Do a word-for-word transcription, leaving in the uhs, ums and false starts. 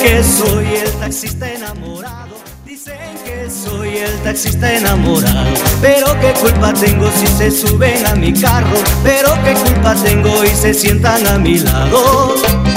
que soy el taxista enamorado, dicen que soy el taxista enamorado. Pero qué culpa tengo si se suben a mi carro, pero qué culpa tengo y se sientan a mi lado.